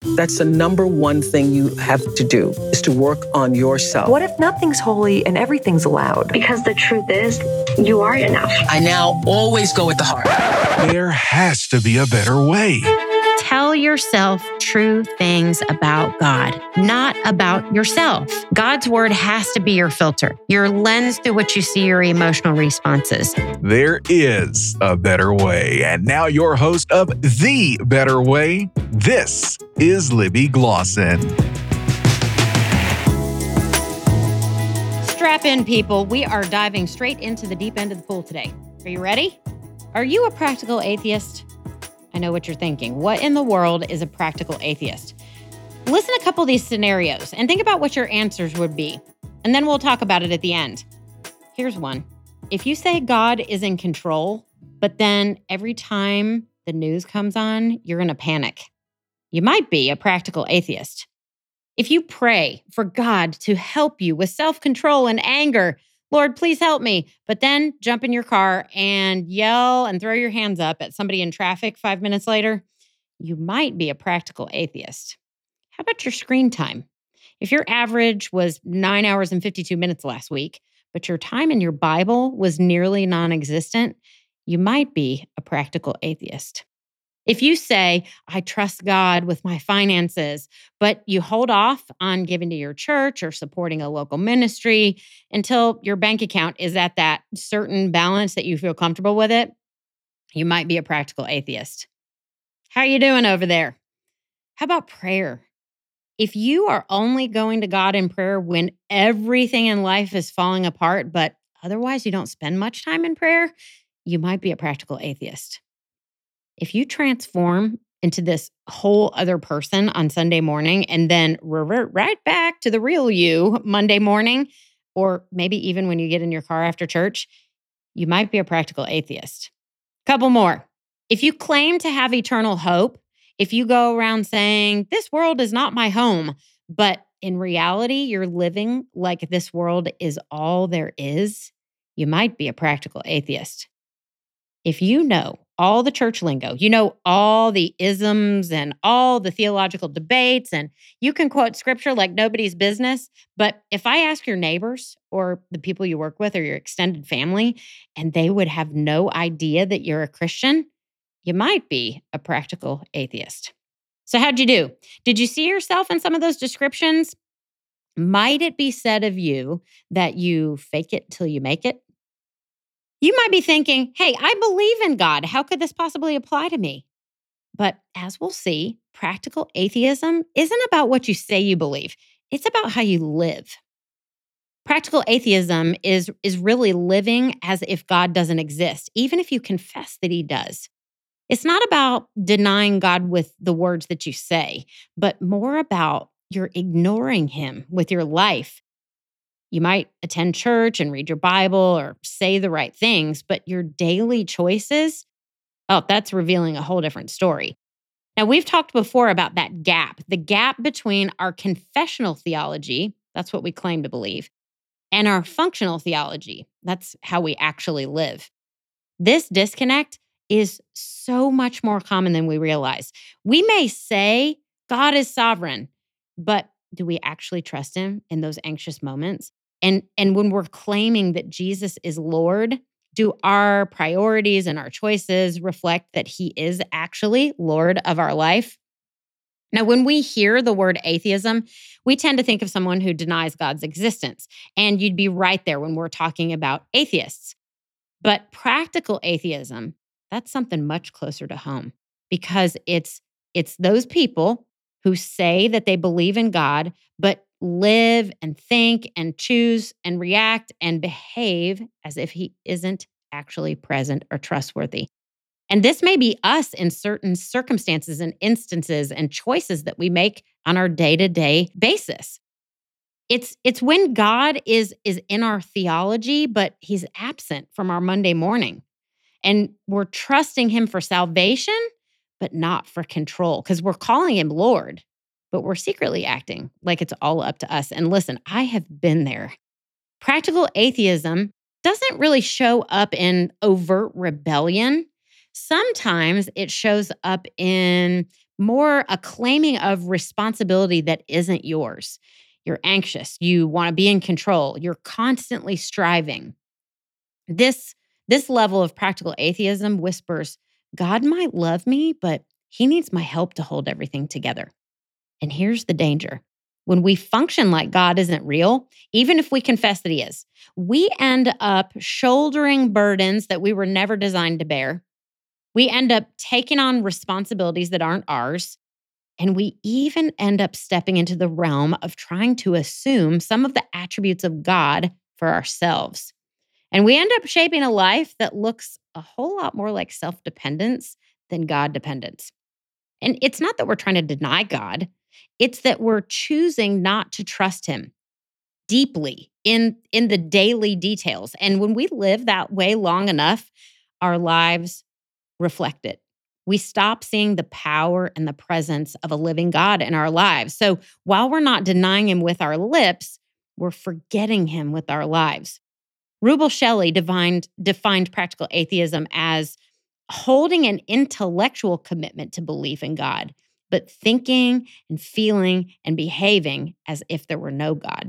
That's the number one thing you have to do, is to work on yourself. What if nothing's holy and everything's allowed? Because the truth is, you are enough. I now always go with the heart. There has to be a better way. Tell yourself true things about God, not about yourself. God's word has to be your filter, your lens through which you see your emotional responses. There is a better way. And now your host of The Better Way, this is Libby Glosson. Strap in, people. We are diving straight into the deep end of the pool today. Are you ready? Are you a practical atheist? I know what you're thinking. What in the world is a practical atheist? Listen to a couple of these scenarios and think about what your answers would be. And then we'll talk about it at the end. Here's one. If you say God is in control, but then every time the news comes on, you're in a panic, you might be a practical atheist. If you pray for God to help you with self-control and anger, Lord, please help me, but then jump in your car and yell and throw your hands up at somebody in traffic 5 minutes later, you might be a practical atheist. How about your screen time? If your average was 9 hours and 52 minutes last week, but your time in your Bible was nearly non-existent, you might be a practical atheist. If you say, I trust God with my finances, but you hold off on giving to your church or supporting a local ministry until your bank account is at that certain balance that you feel comfortable with it, you might be a practical atheist. How are you doing over there? How about prayer? If you are only going to God in prayer when everything in life is falling apart, but otherwise you don't spend much time in prayer, you might be a practical atheist. If you transform into this whole other person on Sunday morning and then revert right back to the real you Monday morning, or maybe even when you get in your car after church, you might be a practical atheist. Couple more. If you claim to have eternal hope, if you go around saying, this world is not my home, but in reality, you're living like this world is all there is, you might be a practical atheist. If you know all the church lingo, you know all the isms and all the theological debates, and you can quote scripture like nobody's business, but if I ask your neighbors or the people you work with or your extended family, and they would have no idea that you're a Christian, you might be a practical atheist. So how'd you do? Did you see yourself in some of those descriptions? Might it be said of you that you fake it till you make it? You might be thinking, hey, I believe in God. How could this possibly apply to me? But as we'll see, practical atheism isn't about what you say you believe. It's about how you live. Practical atheism is really living as if God doesn't exist, even if you confess that he does. It's not about denying God with the words that you say, but more about you're ignoring him with your life. You might attend church and read your Bible or say the right things, but your daily choices, that's revealing a whole different story. Now, we've talked before about that gap, the gap between our confessional theology, that's what we claim to believe, and our functional theology, that's how we actually live. This disconnect is so much more common than we realize. We may say God is sovereign, but do we actually trust him in those anxious moments? And when we're claiming that Jesus is Lord, do our priorities and our choices reflect that he is actually Lord of our life? Now, when we hear the word atheism, we tend to think of someone who denies God's existence. And you'd be right there when we're talking about atheists. But practical atheism, that's something much closer to home, because it's those people who say that they believe in God, but live and think and choose and react and behave as if he isn't actually present or trustworthy. And this may be us in certain circumstances and instances and choices that we make on our day-to-day basis. It's when God is in our theology, but he's absent from our Monday morning. And we're trusting him for salvation, but not for control, because we're calling him Lord, but we're secretly acting like it's all up to us. And listen, I have been there. Practical atheism doesn't really show up in overt rebellion. Sometimes it shows up in more a claiming of responsibility that isn't yours. You're anxious. You want to be in control. You're constantly striving. This level of practical atheism whispers, God might love me, but he needs my help to hold everything together. And here's the danger. When we function like God isn't real, even if we confess that he is, we end up shouldering burdens that we were never designed to bear. We end up taking on responsibilities that aren't ours. And we even end up stepping into the realm of trying to assume some of the attributes of God for ourselves. And we end up shaping a life that looks a whole lot more like self-dependence than God dependence. And it's not that we're trying to deny God. It's that we're choosing not to trust him deeply in the daily details. And when we live that way long enough, our lives reflect it. We stop seeing the power and the presence of a living God in our lives. So while we're not denying him with our lips, we're forgetting him with our lives. Rubel Shelly defined practical atheism as holding an intellectual commitment to belief in God, but thinking and feeling and behaving as if there were no God.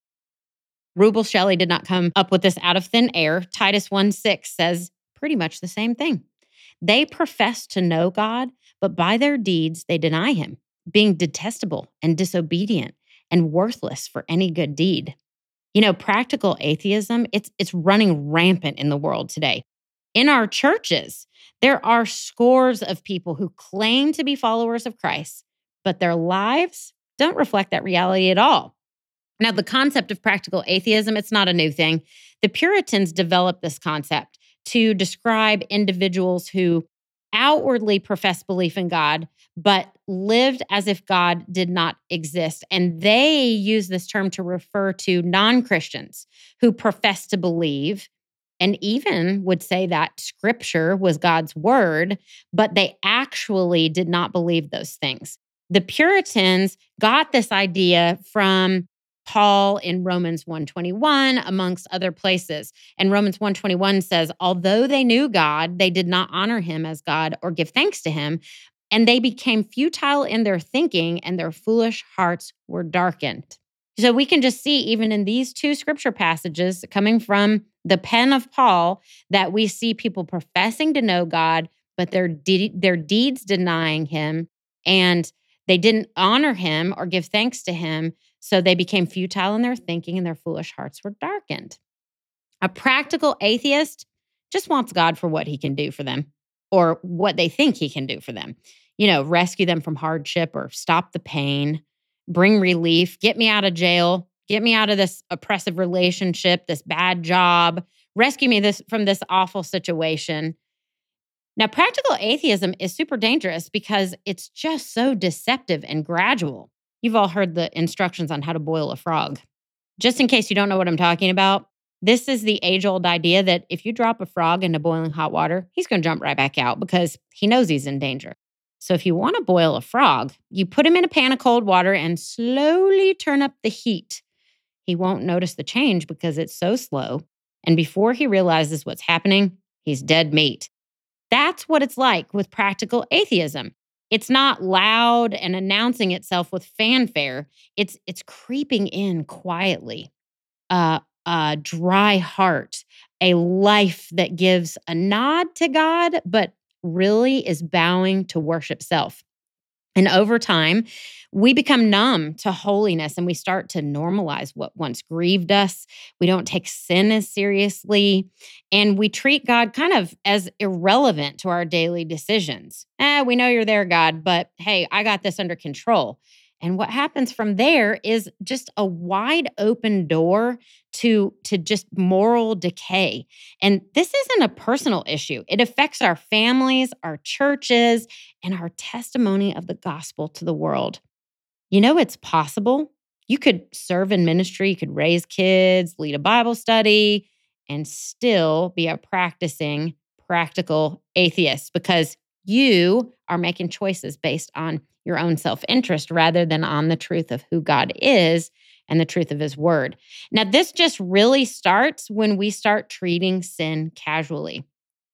Rubel Shelly did not come up with this out of thin air. Titus 1:6 says pretty much the same thing. They profess to know God, but by their deeds they deny him, being detestable and disobedient and worthless for any good deed. You know, practical atheism, it's running rampant in the world today. In our churches, there are scores of people who claim to be followers of Christ, but their lives don't reflect that reality at all. Now, the concept of practical atheism, it's not a new thing. The Puritans developed this concept to describe individuals who outwardly professed belief in God, but lived as if God did not exist. And they use this term to refer to non-Christians who profess to believe and even would say that scripture was God's word, but they actually did not believe those things. The Puritans got this idea from Paul in Romans 1:21, amongst other places. And Romans 1:21 says, although they knew God, they did not honor him as God or give thanks to him, and they became futile in their thinking, and their foolish hearts were darkened. So we can just see, even in these two scripture passages coming from the pen of Paul, that we see people professing to know God, but their deeds denying him, and they didn't honor him or give thanks to him. So they became futile in their thinking and their foolish hearts were darkened. A practical atheist just wants God for what he can do for them or what they think he can do for them. You know, rescue them from hardship or stop the pain, bring relief, get me out of jail, get me out of this oppressive relationship, this bad job, rescue me from this awful situation. Now, practical atheism is super dangerous because it's just so deceptive and gradual. You've all heard the instructions on how to boil a frog. Just in case you don't know what I'm talking about, this is the age-old idea that if you drop a frog into boiling hot water, he's going to jump right back out because he knows he's in danger. So if you want to boil a frog, you put him in a pan of cold water and slowly turn up the heat. He won't notice the change because it's so slow. And before he realizes what's happening, he's dead meat. That's what it's like with practical atheism. It's not loud and announcing itself with fanfare. It's creeping in quietly. A dry heart, a life that gives a nod to God, but really is bowing to worship self. And over time, we become numb to holiness and we start to normalize what once grieved us. We don't take sin as seriously, and we treat God kind of as irrelevant to our daily decisions. We know you're there, God, but hey, I got this under control. And what happens from there is just a wide open door to just moral decay. And this isn't a personal issue. It affects our families, our churches, and our testimony of the gospel to the world. You know, it's possible. You could serve in ministry, you could raise kids, lead a Bible study, and still be a practicing practical atheist because you are making choices based on your own self-interest rather than on the truth of who God is and the truth of his word. Now, this just really starts when we start treating sin casually.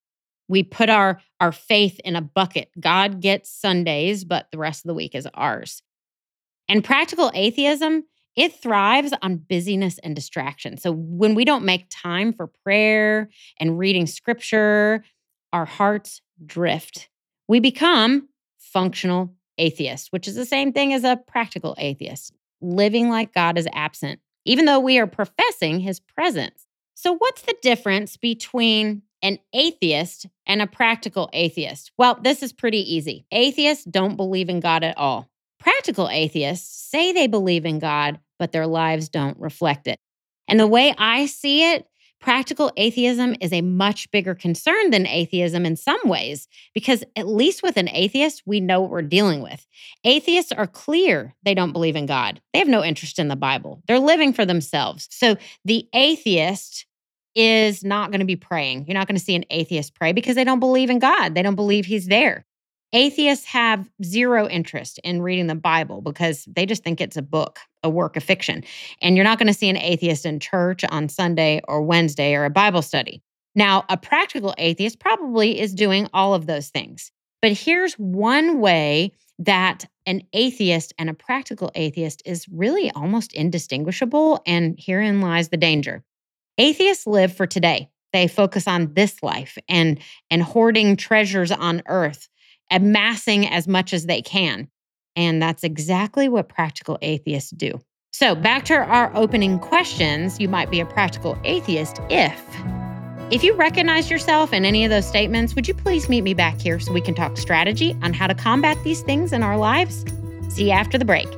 We put our faith in a bucket. God gets Sundays, but the rest of the week is ours. And practical atheism, it thrives on busyness and distraction. So when we don't make time for prayer and reading scripture, our hearts drift. We become functional atheists, which is the same thing as a practical atheist, living like God is absent, even though we are professing his presence. So what's the difference between an atheist and a practical atheist? Well, this is pretty easy. Atheists don't believe in God at all. Practical atheists say they believe in God, but their lives don't reflect it. And the way I see it, practical atheism is a much bigger concern than atheism in some ways, because at least with an atheist, we know what we're dealing with. Atheists are clear they don't believe in God. They have no interest in the Bible. They're living for themselves. So the atheist is not going to be praying. You're not going to see an atheist pray because they don't believe in God. They don't believe he's there. Atheists have zero interest in reading the Bible because they just think it's a book, a work of fiction. And you're not going to see an atheist in church on Sunday or Wednesday or a Bible study. Now, a practical atheist probably is doing all of those things. But here's one way that an atheist and a practical atheist is really almost indistinguishable, and herein lies the danger. Atheists live for today. They focus on this life and hoarding treasures on earth, amassing as much as they can. And that's exactly what practical atheists do. So back to our opening questions, you might be a practical atheist if you recognize yourself in any of those statements, would you please meet me back here so we can talk strategy on how to combat these things in our lives? See you after the break.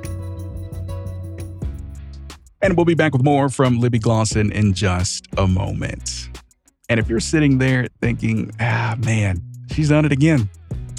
And we'll be back with more from Libby Glosson in just a moment. And if you're sitting there thinking, man, she's done it again.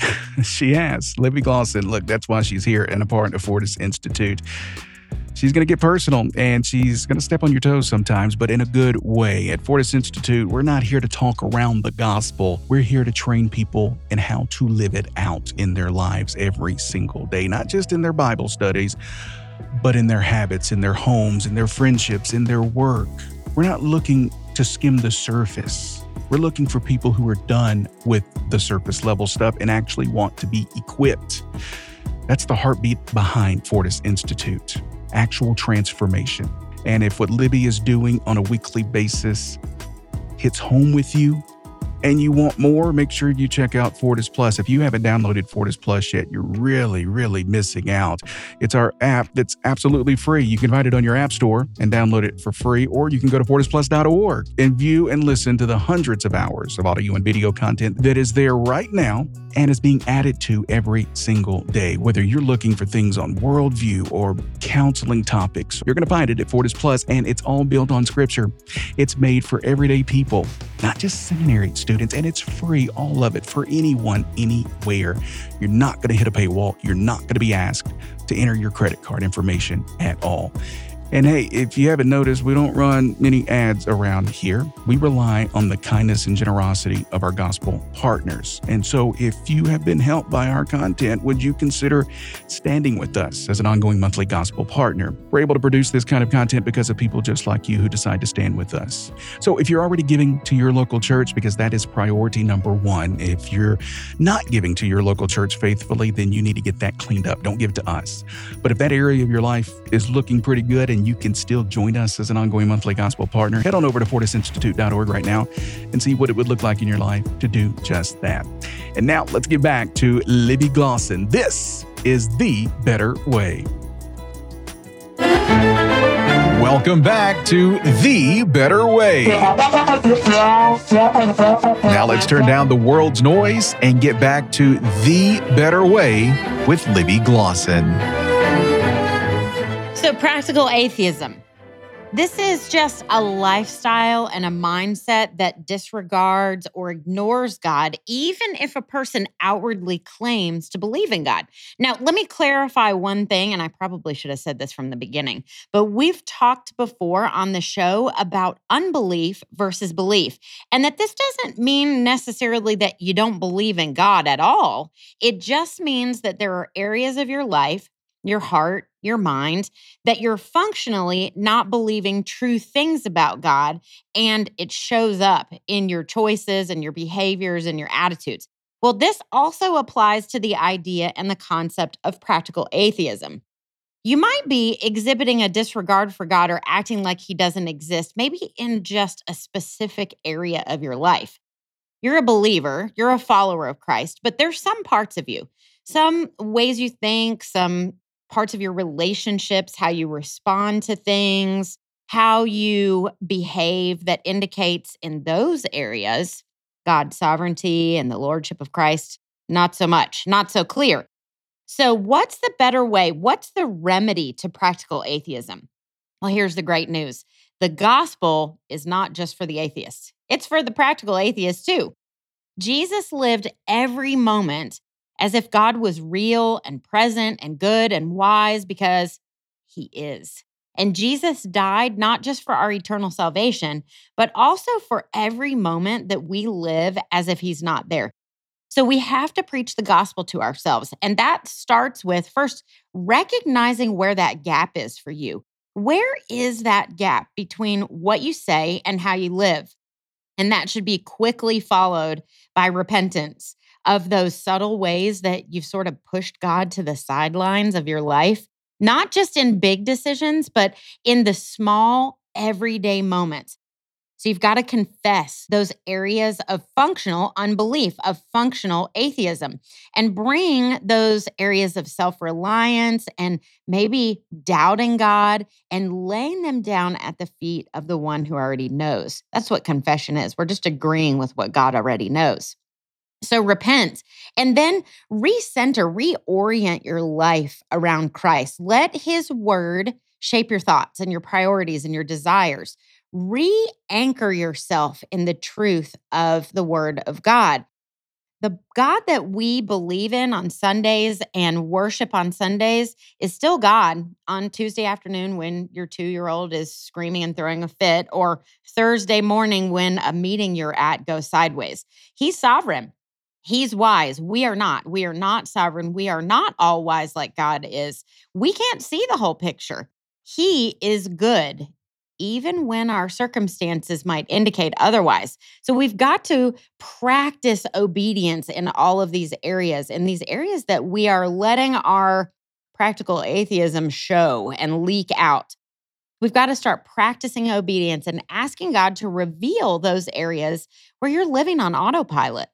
She has. Libby Glosson, look, that's why she's here and a part of Fortis Institute. She's going to get personal and she's going to step on your toes sometimes, but in a good way. At Fortis Institute, we're not here to talk around the gospel. We're here to train people in how to live it out in their lives every single day, not just in their Bible studies, but in their habits, in their homes, in their friendships, in their work. We're not looking to skim the surface. We're looking for people who are done with the surface level stuff and actually want to be equipped. That's the heartbeat behind Fortis Institute, actual transformation. And if what Libby is doing on a weekly basis hits home with you and you want more, make sure you check out Fortis Plus. If you haven't downloaded Fortis Plus yet, you're really, really missing out. It's our app that's absolutely free. You can find it on your app store and download it for free, or you can go to fortisplus.org and view and listen to the hundreds of hours of audio and video content that is there right now and is being added to every single day. Whether you're looking for things on worldview or counseling topics, you're going to find it at Fortis Plus, and it's all built on scripture. It's made for everyday people, not just seminary students, and it's free, all of it, for anyone, anywhere. You're not going to hit a paywall. You're not going to be asked to enter your credit card information at all. And hey, if you haven't noticed, we don't run many ads around here. We rely on the kindness and generosity of our gospel partners. And so if you have been helped by our content, would you consider standing with us as an ongoing monthly gospel partner? We're able to produce this kind of content because of people just like you who decide to stand with us. So if you're already giving to your local church, because that is priority number one, if you're not giving to your local church faithfully, then you need to get that cleaned up. Don't give it to us. But if that area of your life is looking pretty good and you can still join us as an ongoing monthly gospel partner, head on over to fortisinstitute.org right now and see what it would look like in your life to do just that. And now let's get back to Libby Glosson. This is The Better Way. Welcome back to The Better Way. Now let's turn down the world's noise and get back to The Better Way with Libby Glosson. So practical atheism. This is just a lifestyle and a mindset that disregards or ignores God, even if a person outwardly claims to believe in God. Now, let me clarify one thing, and I probably should have said this from the beginning, but we've talked before on the show about unbelief versus belief, and that this doesn't mean necessarily that you don't believe in God at all. It just means that there are areas of your life your heart, your mind, that you're functionally not believing true things about God, and it shows up in your choices and your behaviors and your attitudes. Well, this also applies to the idea and the concept of practical atheism. You might be exhibiting a disregard for God or acting like he doesn't exist, maybe in just a specific area of your life. You're a believer, you're a follower of Christ, but there's some parts of you, some ways you think, some parts of your relationships, how you respond to things, how you behave that indicates in those areas God's sovereignty and the lordship of Christ, not so much, not so clear. So what's the better way? What's the remedy to practical atheism? Well, here's the great news. The gospel is not just for the atheists. It's for the practical atheists too. Jesus lived every moment as if God was real and present and good and wise because he is. And Jesus died not just for our eternal salvation, but also for every moment that we live as if he's not there. So we have to preach the gospel to ourselves. And that starts with first recognizing where that gap is for you. Where is that gap between what you say and how you live? And that should be quickly followed by repentance of those subtle ways that you've sort of pushed God to the sidelines of your life, not just in big decisions, but in the small, everyday moments. So you've got to confess those areas of functional unbelief, of functional atheism, and bring those areas of self-reliance and maybe doubting God and laying them down at the feet of the one who already knows. That's what confession is. We're just agreeing with what God already knows. So repent and then recenter, reorient your life around Christ. Let his word shape your thoughts and your priorities and your desires. Re-anchor yourself in the truth of the word of God. The God that we believe in on Sundays and worship on Sundays is still God on Tuesday afternoon when your 2-year-old is screaming and throwing a fit, or Thursday morning when a meeting you're at goes sideways. He's sovereign. He's wise. We are not. We are not sovereign. We are not all wise like God is. We can't see the whole picture. He is good, even when our circumstances might indicate otherwise. So we've got to practice obedience in all of these areas, in these areas that we are letting our practical atheism show and leak out. We've got to start practicing obedience and asking God to reveal those areas where you're living on autopilot.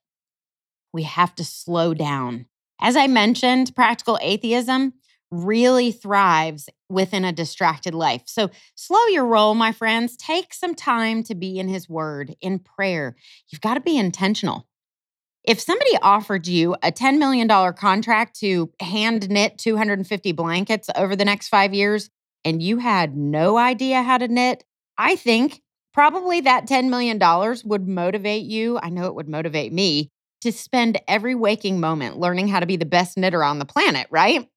We have to slow down. As I mentioned, practical atheism really thrives within a distracted life. So slow your roll, my friends. Take some time to be in his word, in prayer. You've got to be intentional. If somebody offered you a $10 million contract to hand knit 250 blankets over the next 5 years, and you had no idea how to knit, I think probably that $10 million would motivate you. I know it would motivate me to spend every waking moment learning how to be the best knitter on the planet, right?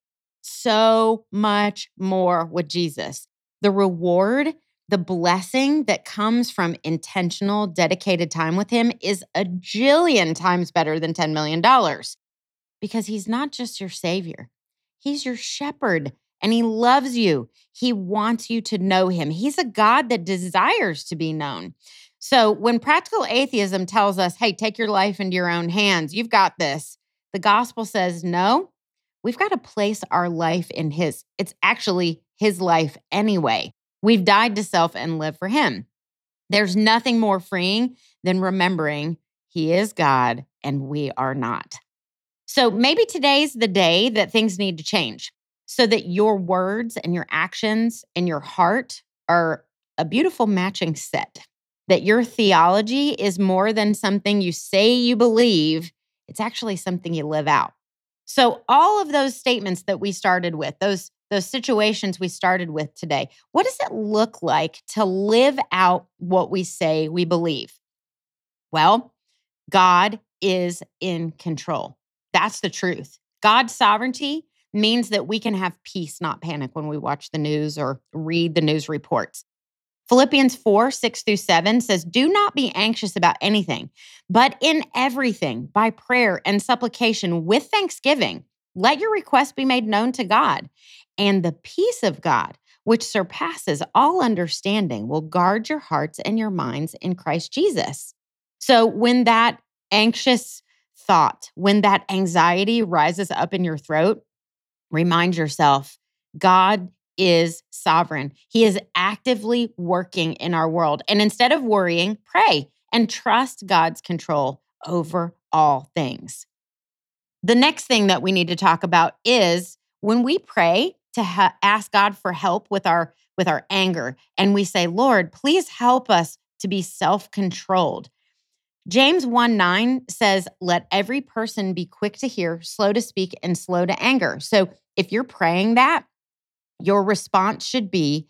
So much more with Jesus. The reward, the blessing that comes from intentional, dedicated time with him is a jillion times better than $10 million because he's not just your savior. He's your shepherd and he loves you. He wants you to know him. He's a God that desires to be known. So when practical atheism tells us, hey, take your life into your own hands, you've got this, the gospel says, no, we've got to place our life in his. It's actually his life anyway. We've died to self and live for him. There's nothing more freeing than remembering he is God and we are not. So maybe today's the day that things need to change so that your words and your actions and your heart are a beautiful matching set. That your theology is more than something you say you believe. It's actually something you live out. So all of those statements that we started with, those situations we started with today, what does it look like to live out what we say we believe? Well, God is in control. That's the truth. God's sovereignty means that we can have peace, not panic when we watch the news or read the news reports. Philippians 4:6-7 says, do not be anxious about anything, but in everything, by prayer and supplication with thanksgiving, Let your request be made known to God, and the peace of God, which surpasses all understanding, will guard your hearts and your minds in Christ Jesus. So when that anxious thought, when that anxiety rises up in your throat, remind yourself, God is sovereign. He is actively working in our world. And instead of worrying, pray and trust God's control over all things. The next thing that we need to talk about is when we pray to ask God for help with our anger, and we say, Lord, please help us to be self-controlled. James 1:9 says, let every person be quick to hear, slow to speak, and slow to anger. So if you're praying that, your response should be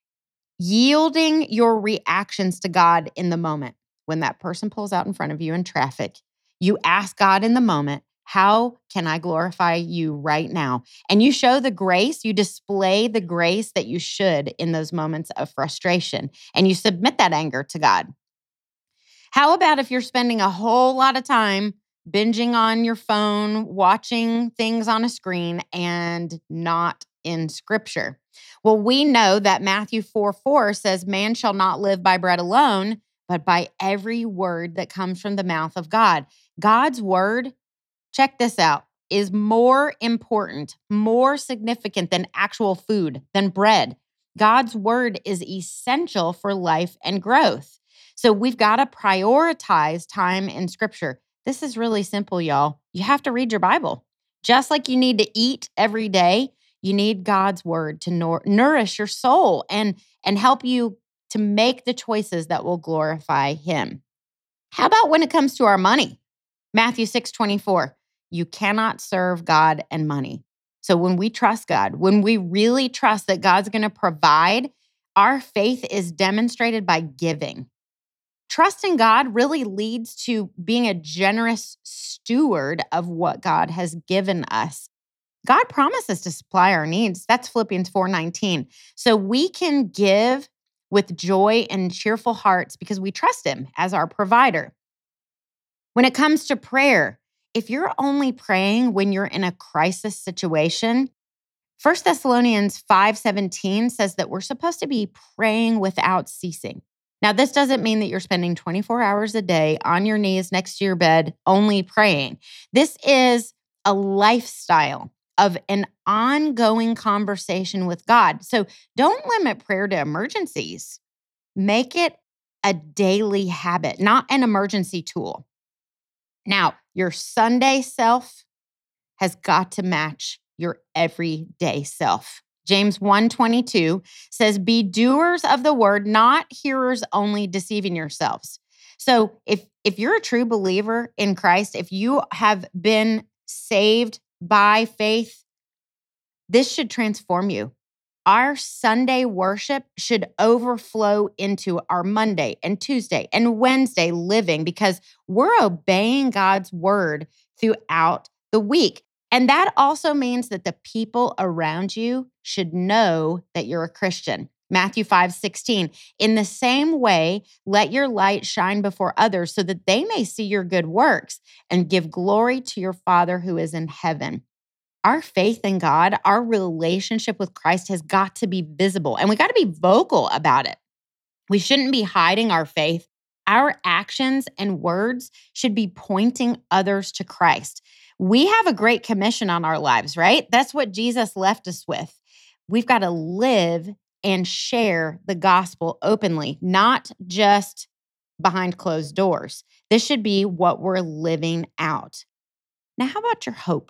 yielding your reactions to God in the moment. When that person pulls out in front of you in traffic, you ask God in the moment, how can I glorify you right now? And you show the grace, you display the grace that you should in those moments of frustration, and you submit that anger to God. How about if you're spending a whole lot of time binging on your phone, watching things on a screen, and not in Scripture? Well, we know that Matthew 4:4 says, man shall not live by bread alone, but by every word that comes from the mouth of God. God's word, check this out, is more important, more significant than actual food, than bread. God's word is essential for life and growth. So we've got to prioritize time in Scripture. This is really simple, y'all. You have to read your Bible. Just like you need to eat every day, you need God's word to nourish your soul and help you to make the choices that will glorify Him. How about when it comes to our money? Matthew 6:24, you cannot serve God and money. So when we trust God, when we really trust that God's going to provide, our faith is demonstrated by giving. Trusting God really leads to being a generous steward of what God has given us. God promises to supply our needs. That's Philippians 4:19. So we can give with joy and cheerful hearts because we trust Him as our provider. When it comes to prayer, if you're only praying when you're in a crisis situation, 1 Thessalonians 5:17 says that we're supposed to be praying without ceasing. Now, this doesn't mean that you're spending 24 hours a day on your knees next to your bed only praying. This is a lifestyle of an ongoing conversation with God. So don't limit prayer to emergencies. Make it a daily habit, not an emergency tool. Now, your Sunday self has got to match your everyday self. James 1:22 says, be doers of the word, not hearers only, deceiving yourselves. So if you're a true believer in Christ, if you have been saved by faith, this should transform you. Our Sunday worship should overflow into our Monday and Tuesday and Wednesday living because we're obeying God's word throughout the week. And that also means that the people around you should know that you're a Christian. Matthew 5:16, in the same way, let your light shine before others so that they may see your good works and give glory to your Father who is in heaven. Our faith in God, our relationship with Christ has got to be visible, and we got to be vocal about it. We shouldn't be hiding our faith. Our actions and words should be pointing others to Christ. We have a great commission on our lives, right? That's what Jesus left us with. We've got to live and share the gospel openly, not just behind closed doors. This should be what we're living out. Now, how about your hope?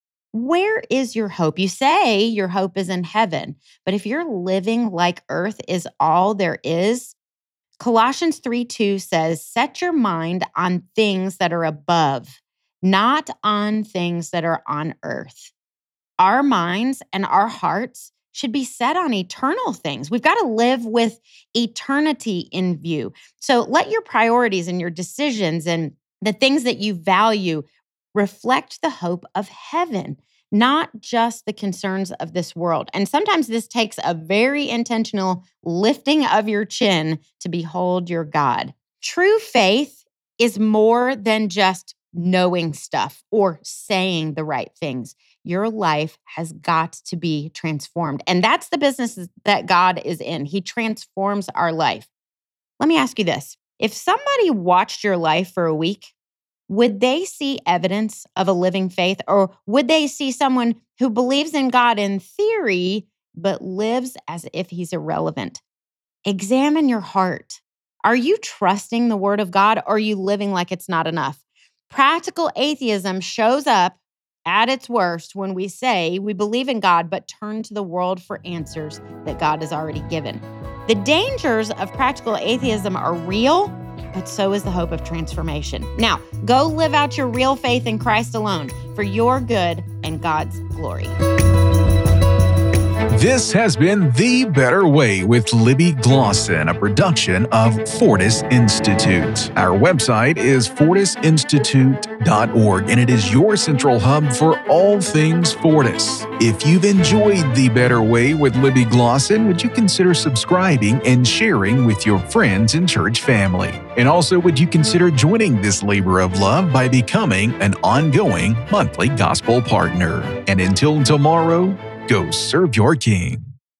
Where is your hope? You say your hope is in heaven, but if you're living like earth is all there is, Colossians 3:2 says, set your mind on things that are above, not on things that are on earth. Our minds and our hearts should be set on eternal things. We've got to live with eternity in view. So let your priorities and your decisions and the things that you value reflect the hope of heaven, not just the concerns of this world. And sometimes this takes a very intentional lifting of your chin to behold your God. True faith is more than just knowing stuff or saying the right things. your life has got to be transformed. And that's the business that God is in. He transforms our life. Let me ask you this. If somebody watched your life for a week, would they see evidence of a living faith? Or would they see someone who believes in God in theory, but lives as if he's irrelevant? Examine your heart. Are you trusting the word of God, or are you living like it's not enough? Practical atheism shows up at its worst when we say we believe in God, but turn to the world for answers that God has already given. The dangers of practical atheism are real, but so is the hope of transformation. Now, go live out your real faith in Christ alone for your good and God's glory. This has been The Better Way with Libby Glosson, a production of Fortis Institute. Our website is fortisinstitute.org, and it is your central hub for all things Fortis. If you've enjoyed The Better Way with Libby Glosson, would you consider subscribing and sharing with your friends and church family? And also, would you consider joining this labor of love by becoming an ongoing monthly gospel partner? And until tomorrow, go serve your King.